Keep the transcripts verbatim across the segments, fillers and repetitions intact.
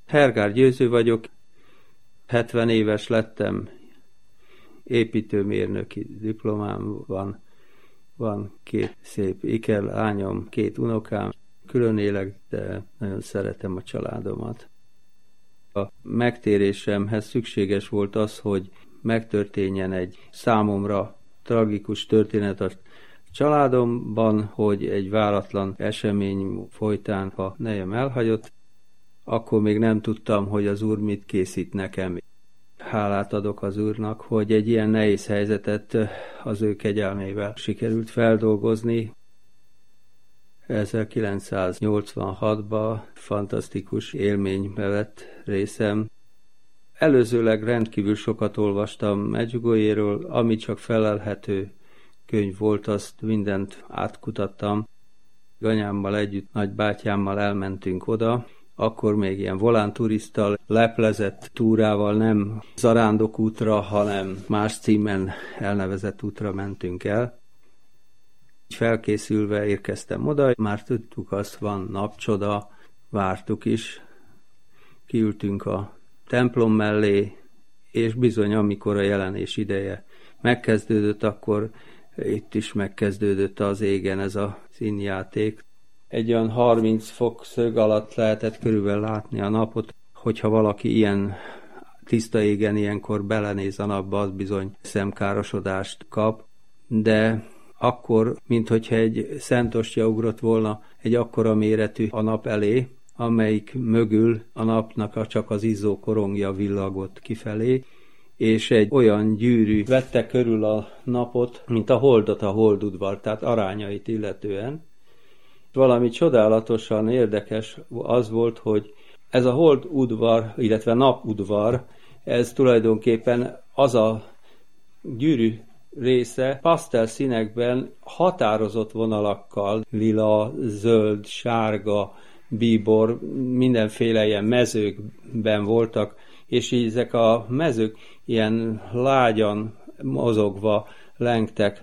Hergár Győző vagyok, hetven éves lettem, építőmérnöki diplomám van, van két szép ikerlányom, két unokám, külön élek, de nagyon szeretem a családomat. A megtérésemhez szükséges volt az, hogy megtörténjen egy számomra tragikus történet a családomban, hogy egy váratlan esemény folytán a nejem elhagyott. Akkor még nem tudtam, hogy az Úr mit készít nekem. Hálát adok az Úrnak, hogy egy ilyen nehéz helyzetet az ő kegyelmével sikerült feldolgozni. ezerkilencszáznyolcvanhatban fantasztikus élménybe vett részem. Előzőleg rendkívül sokat olvastam Medjugorjéről, ami csak felelhető könyv volt, azt mindent átkutattam. Anyámmal együtt, nagybátyámmal elmentünk oda, akkor még ilyen volánturista, leplezett túrával, nem zarándokútra, hanem más címen elnevezett útra mentünk el. Felkészülve érkeztem oda, már tudtuk azt, van napcsoda, vártuk is. Kiültünk a templom mellé, és bizony, amikor a jelenés ideje megkezdődött, akkor itt is megkezdődött az égen ez a színjáték. Egy olyan harminc fok szög alatt lehetett körülbelül látni a napot, hogyha valaki ilyen tiszta égen ilyenkor belenéz a napba, az bizony szemkárosodást kap, de akkor, minthogyha egy szentostya ugrott volna egy akkora méretű a nap elé, amelyik mögül a napnak csak az izzó korongja villagott kifelé, és egy olyan gyűrű vette körül a napot, mint a holdot a holdudvar, tehát arányait illetően. Valami csodálatosan érdekes az volt, hogy ez a holdudvar, illetve napudvar, ez tulajdonképpen az a gyűrű része pasztel színekben határozott vonalakkal, lila, zöld, sárga, bíbor, mindenféle ilyen mezőkben voltak, és így ezek a mezők ilyen lágyan mozogva lengtek.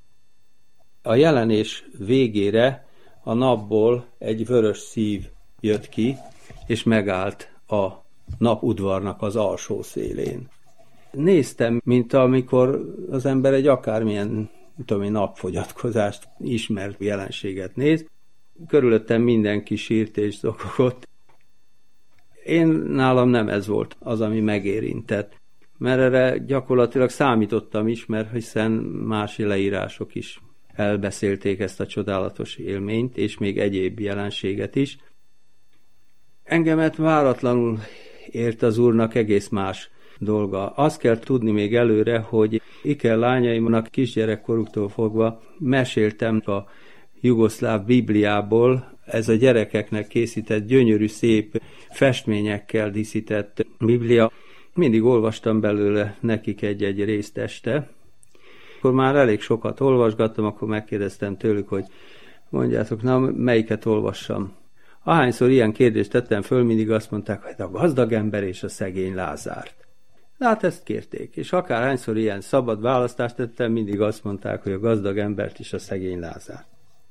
A jelenés végére a napból egy vörös szív jött ki, és megállt a napudvarnak az alsó szélén. Néztem, mint amikor az ember egy akármilyen tudom én, napfogyatkozást, ismert jelenséget néz. Körülöttem mindenki sírt és zokogott. Én nálam nem ez volt az, ami megérintett, mert erre gyakorlatilag számítottam is, mert hiszen más leírások is elbeszélték ezt a csodálatos élményt, és még egyéb jelenséget is. Engemet váratlanul ért az Úrnak egész más dolga. Azt kell tudni még előre, hogy iker lányaimnak kisgyerekkoruktól fogva meséltem a jugoszláv Bibliából, ez a gyerekeknek készített, gyönyörű, szép festményekkel díszített Biblia. Mindig olvastam belőle nekik egy-egy részt este. Akkor már elég sokat olvasgattam, akkor megkérdeztem tőlük, hogy mondjátok, na, melyiket olvassam. Ahányszor ilyen kérdést tettem föl, mindig azt mondták, hogy a gazdag ember és a szegény Lázárt. Hát ezt kérték, és akárhányszor ilyen szabad választást tettem, mindig azt mondták, hogy a gazdag embert és a szegény Lázárt.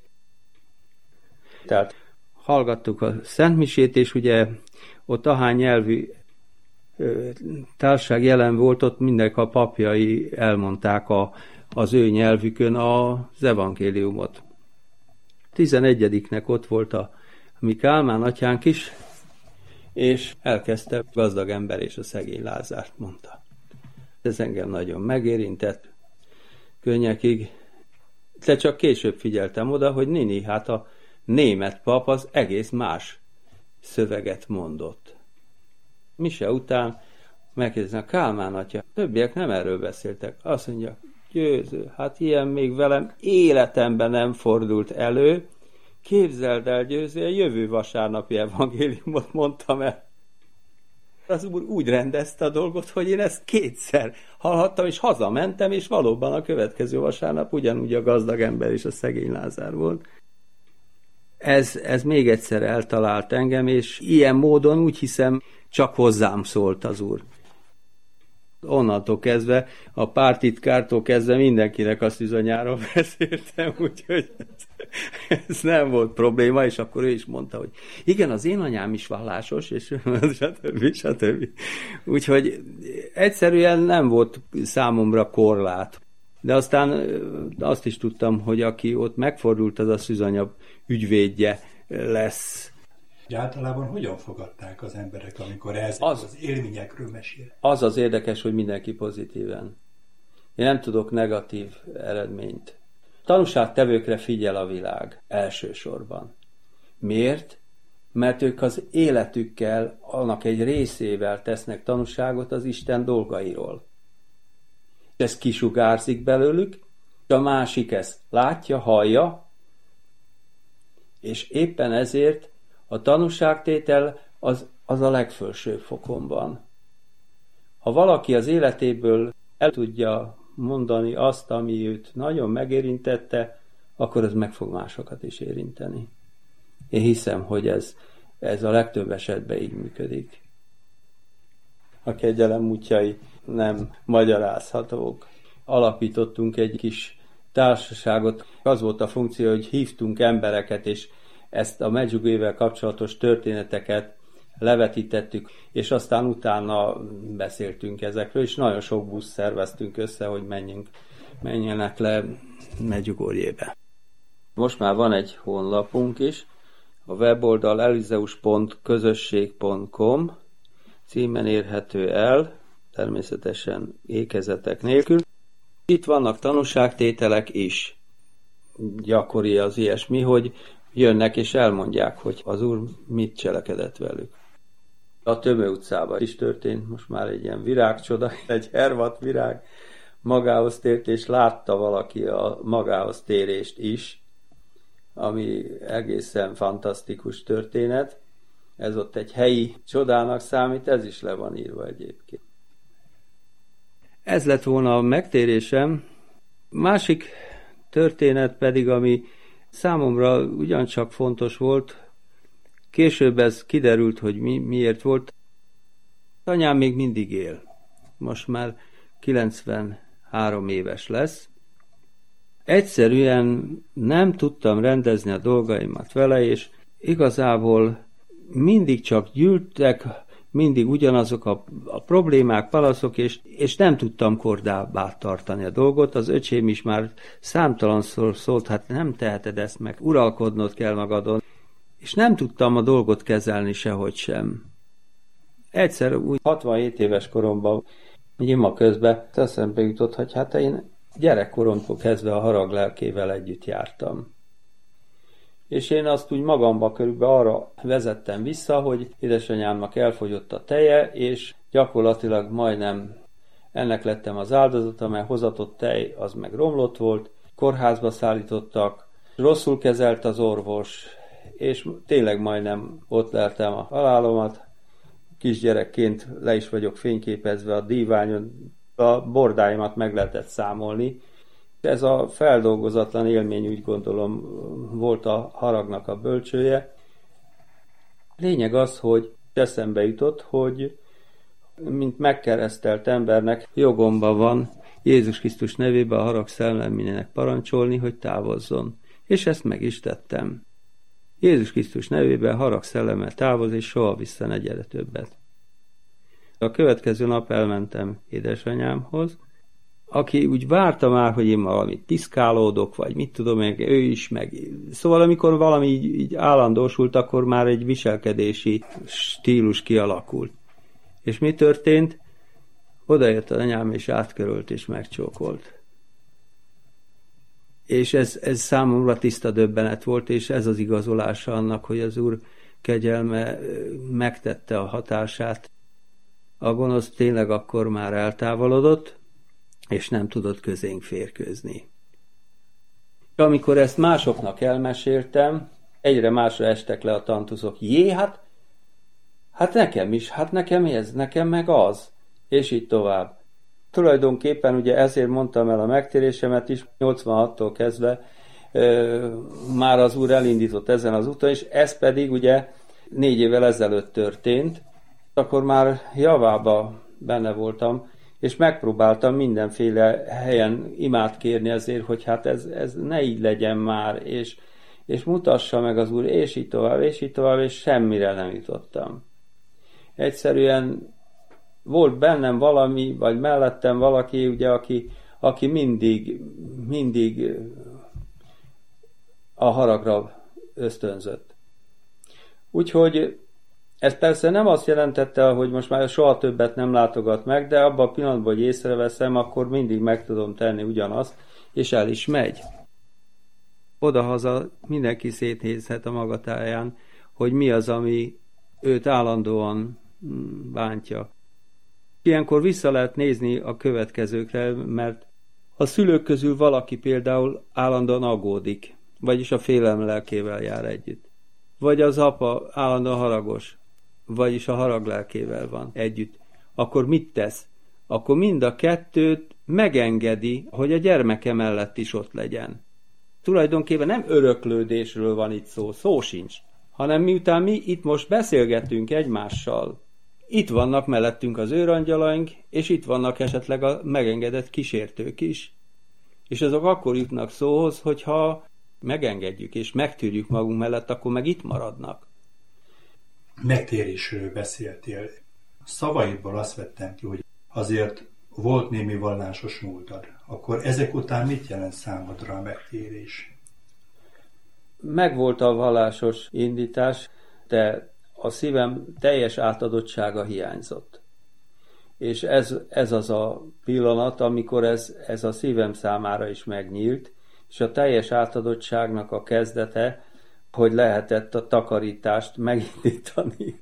Tehát hallgattuk a szentmisét, és ugye ott ahány nyelvű ö, társaság jelen volt, ott mindenki a papjai elmondták a, az ő nyelvükön az evangéliumot. tizenegyediknek ott volt a mi Kálmán atyánk is, és elkezdte, gazdag ember és a szegény Lázárt mondta. Ez engem nagyon megérintett, könnyekig. De csak később figyeltem oda, hogy nini, hát a német pap az egész más szöveget mondott. Mise után megkérdezem, a Kálmán atya, többiek nem erről beszéltek. Azt mondja, Győző, hát ilyen még velem életemben nem fordult elő. Képzeld el, Győző, a jövő vasárnapi evangéliumot mondtam el. Az Úr úgy rendezte a dolgot, hogy én ezt kétszer hallhattam, és hazamentem, és valóban a következő vasárnap ugyanúgy a gazdag ember és a szegény Lázár volt. Ez, ez még egyszer eltalált engem, és ilyen módon úgy hiszem, csak hozzám szólt az Úr. Onnantól kezdve, a pártitkártól kezdve mindenkinek a szűzanyáról beszéltem, úgyhogy ez, ez nem volt probléma, és akkor ő is mondta, hogy igen, az én anyám is vallásos, és stb. stb. Úgyhogy egyszerűen nem volt számomra korlát. De aztán azt is tudtam, hogy aki ott megfordult, az a szűzanya ügyvédje lesz. De általában hogyan fogadták az emberek, amikor ez az, az élményekről mesél? Az az érdekes, hogy mindenki pozitíven. Én nem tudok negatív eredményt. Tanúságtevőkre figyel a világ elsősorban. Miért? Mert ők az életükkel, annak egy részével tesznek tanúságot az Isten dolgairól. Ez kisugárzik belőlük, a másik ezt látja, hallja, és éppen ezért a tanúságtétel az, az a legfelsőbb fokon van. Ha valaki az életéből el tudja mondani azt, ami őt nagyon megérintette, akkor ez meg fog másokat is érinteni. Én hiszem, hogy ez, ez a legtöbb esetben így működik. A kegyelem útjai nem magyarázhatók. Alapítottunk egy kis társaságot, az volt a funkció, hogy hívtunk embereket, és ezt a Medjugorjével kapcsolatos történeteket levetítettük, és aztán utána beszéltünk ezekről, és nagyon sok busz szerveztünk össze, hogy menjünk, menjenek le Medjugorjébe. Most már van egy honlapunk is, a weboldal elizeus pont közösség pont com címen érhető el, természetesen ékezetek nélkül. Itt vannak tanúságtételek is. Gyakori az ilyesmi, hogy jönnek és elmondják, hogy az Úr mit cselekedett velük. A Tömő utcában is történt most már egy ilyen virágcsoda, egy hervat virág magához tért, és látta valaki a magához térést is, ami egészen fantasztikus történet. Ez ott egy helyi csodának számít, ez is le van írva egyébként. Ez lett volna a megtérésem. Másik történet pedig, ami számomra ugyancsak fontos volt, később ez kiderült, hogy mi, miért volt. Anyám még mindig él. Most már kilencvenhárom éves lesz. Egyszerűen nem tudtam rendezni a dolgaimat vele, és igazából mindig csak gyűltek, mindig ugyanazok a, a problémák, palaszok, és, és nem tudtam kordába tartani a dolgot. Az öcsém is már számtalanszor szólt, hát nem teheted ezt meg, uralkodnod kell magadon, és nem tudtam a dolgot kezelni sehogy sem. Egyszer úgy hatvanhét éves koromban, hogy ima közben eszembe jutott, hogy hát én gyerekkoromtól kezdve a harag lelkével együtt jártam. És én azt úgy magamba körülbelül arra vezettem vissza, hogy édesanyámnak elfogyott a teje, és gyakorlatilag majdnem ennek lettem az áldozata, mert hozatott tej az meg romlott volt, kórházba szállítottak, rosszul kezelt az orvos, és tényleg majdnem ott leltem a halálomat. Kisgyerekként le is vagyok fényképezve a díványon, a bordáimat meg lehetett számolni. Ez a feldolgozatlan élmény, úgy gondolom, volt a haragnak a bölcsője. Lényeg az, hogy eszembe jutott, hogy mint megkeresztelt embernek jogomban van Jézus Krisztus nevében a harag szellemének parancsolni, hogy távozzon. És ezt meg is tettem. Jézus Krisztus nevében harag szellemmel távoz, és soha vissza ne gyere többet. A következő nap elmentem édesanyámhoz, aki úgy várta már, hogy én valamit piszkálódok, vagy mit tudom, meg ő is, meg... Szóval amikor valami így, így állandósult, akkor már egy viselkedési stílus kialakult. És mi történt? Odaért az anyám, és átkörölt, és megcsókolt. És ez, ez számomra tiszta döbbenet volt, és ez az igazolása annak, hogy az Úr kegyelme megtette a hatását. A gonosz tényleg akkor már eltávolodott, és nem tudott közénk férkőzni. Amikor ezt másoknak elmeséltem, egyre másra estek le a tantuszok. Jé, hát, hát nekem is, hát nekem ez, nekem meg az. És így tovább. Tulajdonképpen ugye ezért mondtam el a megtérésemet is, nyolcvanhattól kezdve ö, már az Úr elindított ezen az úton, és ez pedig ugye négy évvel ezelőtt történt, akkor már javába benne voltam, És megpróbáltam mindenféle helyen imát kérni azért, hogy hát ez, ez ne így legyen már, és, és mutassa meg az Úr, és így tovább, és így tovább, és semmire nem jutottam. Egyszerűen volt bennem valami, vagy mellettem valaki, ugye, aki, aki mindig, mindig a haragra ösztönzött. Úgyhogy ez persze nem azt jelentette, hogy most már soha többet nem látogat meg, de abban a pillanatban, hogy észreveszem, akkor mindig meg tudom tenni ugyanazt, és el is megy. Odahaza mindenki szétnézhet a maga táján, hogy mi az, ami őt állandóan bántja. Ilyenkor vissza lehet nézni a következőkre, mert a szülők közül valaki például állandóan aggódik, vagyis a félelem lelkével jár együtt. Vagy az apa állandóan haragos, vagyis a harag lelkével van együtt. Akkor mit tesz? Akkor mind a kettőt megengedi, hogy a gyermeke mellett is ott legyen. Tulajdonképpen nem öröklődésről van itt szó, szó sincs, hanem miután mi itt most beszélgetünk egymással, itt vannak mellettünk az őrangyalaink, és itt vannak esetleg a megengedett kísértők is. És azok akkor jutnak szóhoz, hogyha megengedjük és megtűrjük magunk mellett, akkor meg itt maradnak. Megtérésről beszéltél. Szavaidból azt vettem ki, hogy azért volt némi vallásos múltad. Akkor ezek után mit jelent számodra a megtérés? Megvolt a vallásos indítás, de a szívem teljes átadottsága hiányzott. És ez, ez az a pillanat, amikor ez, ez a szívem számára is megnyílt, és a teljes átadottságnak a kezdete, hogy lehetett a takarítást megindítani.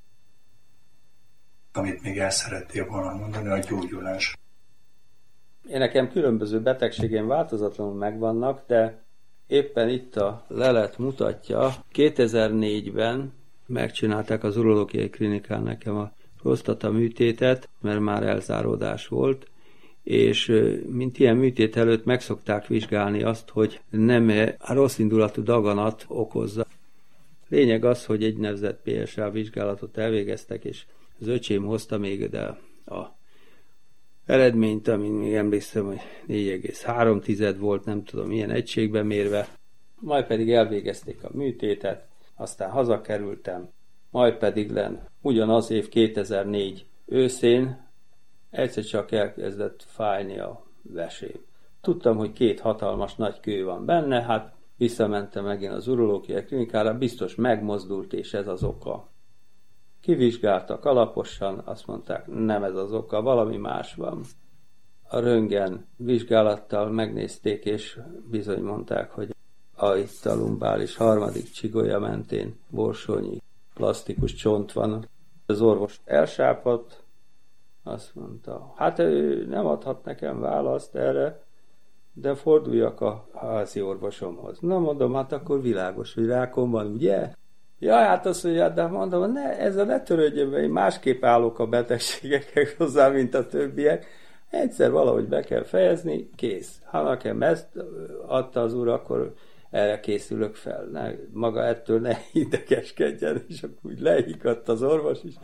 Amit még el szerettél volna mondani, a gyógyulás. Én nekem különböző betegségem változatlanul megvannak, de éppen itt a lelet mutatja. kétezer-négyben megcsinálták az urológiai klinikán nekem a prostata műtétet, mert már elzáródás volt, és mint ilyen műtét előtt meg szokták vizsgálni azt, hogy nem a rossz indulatú daganat okozza. Lényeg az, hogy egy nevezett pé es á vizsgálatot elvégeztek, és az öcsém hozta még de a eredményt, amin még emlékszem, hogy négy egész három volt, nem tudom milyen egységben mérve. Majd pedig elvégezték a műtétet, aztán hazakerültem, majd pedig len ugyanaz év kétezer-négy őszén egyszer csak elkezdett fájni a vesém. Tudtam, hogy két hatalmas nagy kő van benne, hát visszamentem megint az urológiai klinikára, biztos megmozdult, és ez az oka. Kivizsgáltak alaposan, azt mondták, nem ez az oka, valami más van. A röntgen vizsgálattal megnézték, és bizony mondták, hogy a itt a lumbális harmadik csigolya mentén borsónyi plastikus csont van. Az orvos elsápadt, azt mondta, hát ő nem adhat nekem választ erre, de forduljak a házi orvosomhoz. Na mondom, hát akkor világos, hogy rákom van, ugye? Ja, hát azt mondja, de mondom, ne, ezzel ne törődjön, mert én másképp állok a betegségekhez hozzá, mint a többiek. Egyszer valahogy be kell fejezni, kész. Ha nekem ezt adta az úr, akkor erre készülök fel. Ne, maga ettől ne idegeskedjen, és akkor úgy leikadt az orvos is.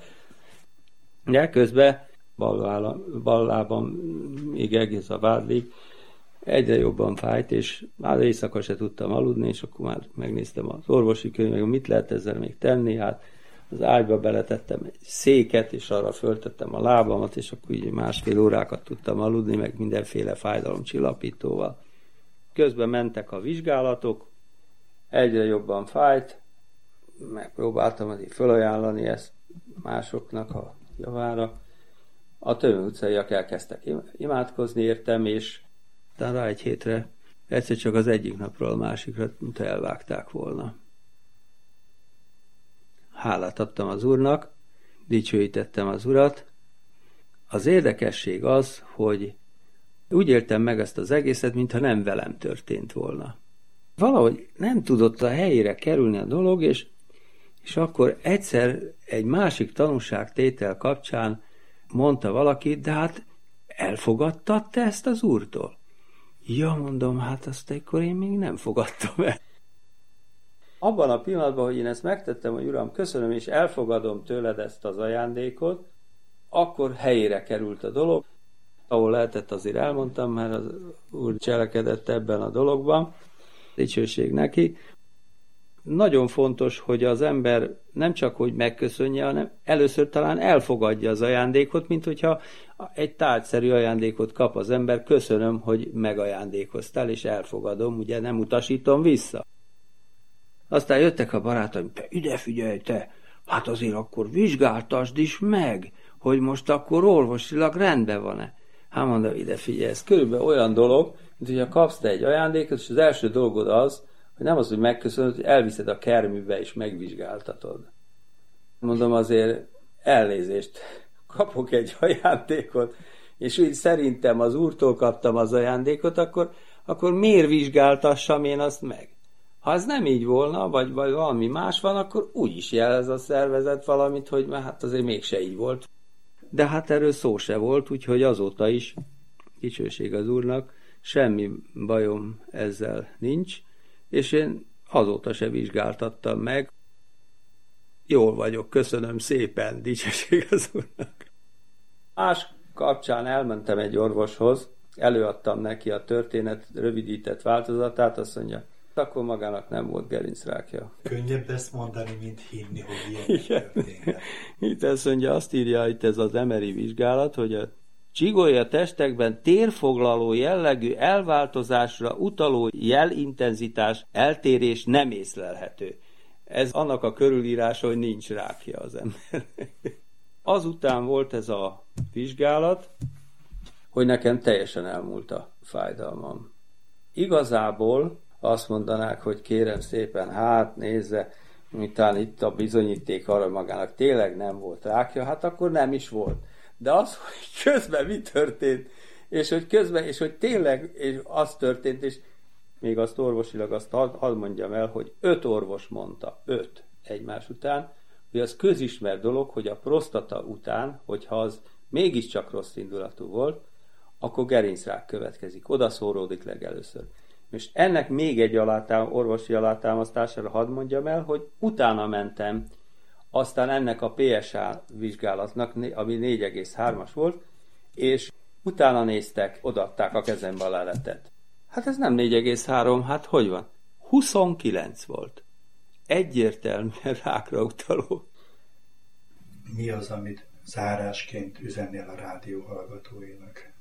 De közben bal lábam még egész a vádlig egyre jobban fájt, és már éjszaka se tudtam aludni, és akkor már megnéztem az orvosi könyvet, mit lehet ezzel még tenni, hát az ágyba beletettem egy széket, és arra föltettem a lábamat, és akkor így másfél órákat tudtam aludni, meg mindenféle fájdalomcsillapítóval. Közben mentek a vizsgálatok, egyre jobban fájt, megpróbáltam azért felajánlani ezt másoknak a javára. A Tömő utcaiak elkezdtek imádkozni értem, és rá egy hétre egyszer csak az egyik napról a másikra, mint elvágták volna. Hálát adtam az Úrnak, dicsőítettem az Urat. Az érdekesség az, hogy úgy éltem meg ezt az egészet, mintha nem velem történt volna. Valahogy nem tudott a helyére kerülni a dolog, és, és akkor egyszer egy másik tanúságtétel kapcsán mondta valaki, de hát elfogadtad te ezt az Úrtól? Ja, mondom, hát azt akkor én még nem fogadtam el. Abban a pillanatban, hogy én ezt megtettem, hogy Uram, köszönöm, és elfogadom tőled ezt az ajándékot, akkor helyére került a dolog. Ahol lehetett, azért elmondtam, mert az Úr cselekedett ebben a dologban. Dicsőség neki. Nagyon fontos, hogy az ember nem csak hogy megköszönje, hanem először talán elfogadja az ajándékot, mint hogyha egy tárgyszerű ajándékot kap az ember, köszönöm, hogy megajándékoztál, és elfogadom, ugye nem utasítom vissza. Aztán jöttek a barátaim, te ide figyelj, te, hát azért akkor vizsgáltasd is meg, hogy most akkor orvosilag rendben van-e. Hát mondom, ide figyelj, ez körülbelül olyan dolog, mint hogyha kapsz te egy ajándékot, és az első dolgod az, hogy nem az, hogy megköszönöd, hogy elviszed a kerműbe, és megvizsgáltatod. Mondom, azért elnézést, kapok egy ajándékot, és úgy szerintem az Úrtól kaptam az ajándékot, akkor, akkor miért vizsgáltassam én azt meg? Ha ez nem így volna, vagy, vagy valami más van, akkor úgy is jelez a szervezet valamit, hogy már hát azért mégse így volt. De hát erről szó se volt, úgyhogy azóta is, dicsőség az Úrnak, semmi bajom ezzel nincs, és én azóta se vizsgáltattam meg. Jól vagyok, köszönöm szépen, dicsőség az Úrnak. Más kapcsán elmentem egy orvoshoz, előadtam neki a történet rövidített változatát, azt mondja, akkor magának nem volt gerincrákja. Könnyebb ezt mondani, mint hinni, hogy ilyen történet. Itt azt mondja, azt írja itt ez az Emery vizsgálat, hogy a csigolya testekben térfoglaló jellegű elváltozásra utaló jelintenzitás, eltérés nem észlelhető. Ez annak a körülírása, hogy nincs rákja az ember. Azután volt ez a vizsgálat, hogy nekem teljesen elmúlt a fájdalmam. Igazából azt mondanák, hogy kérem szépen, hát nézze, miután itt a bizonyíték arra magának tényleg nem volt rákja, hát akkor nem is volt. De az, hogy közben mi történt, és hogy közben, és hogy tényleg és az történt, és még azt orvosilag azt hadd had mondjam el, hogy öt orvos mondta, öt egymás után, hogy az közismert dolog, hogy a prostata után, hogyha az mégiscsak rossz indulatú volt, akkor gerincrák következik. Oda szóródik legelőször. És ennek még egy alátám, orvosi alátámasztására hadd mondjam el, hogy utána mentem aztán ennek a pé es á vizsgálatnak, ami négy egész hármas volt, és utána néztek, odaadták a kezembe a leletet. Hát ez nem négy egész három, hát hogy van? huszonkilenc volt. Egyértelműen rákra utaló. Mi az, amit zárásként üzennél a rádió hallgatóinak?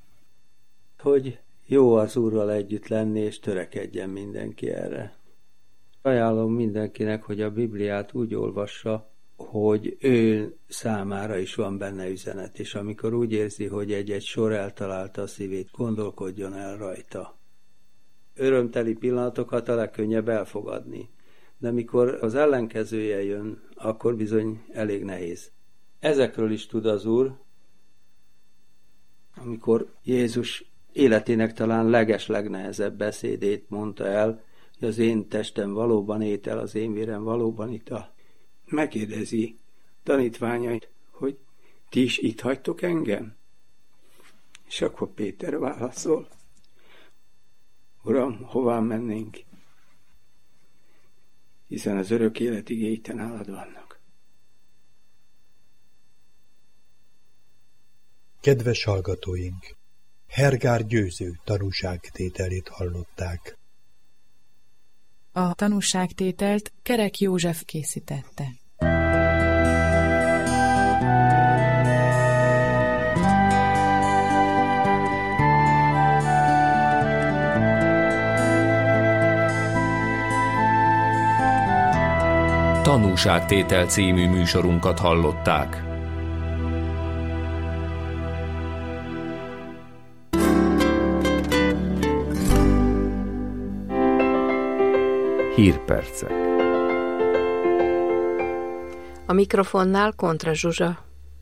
Hogy jó az Úrral együtt lenni, és törekedjen mindenki erre. Ajánlom mindenkinek, hogy a Bibliát úgy olvassa, hogy ő számára is van benne üzenet, és amikor úgy érzi, hogy egy-egy sor eltalálta a szívét, gondolkodjon el rajta. Örömteli pillanatokat a legkönnyebb elfogadni, de mikor az ellenkezője jön, akkor bizony elég nehéz. Ezekről is tud az Úr, amikor Jézus életének talán leges legnehezebb beszédét mondta el, hogy az én testem valóban étel, az én vérem valóban ital. Megkérdezi tanítványait, hogy ti is itt hagytok engem? És akkor Péter válaszol, Uram, hová mennénk? Hiszen az örök élet igéi te nálad vannak. Kedves hallgatóink! Hergár Győző tanúságtételét hallották. A tanúságtételt Kerek József készítette. Tanúságtétel című műsorunkat hallották. Hírpercek. A mikrofonnál Kontra Zsuzsa.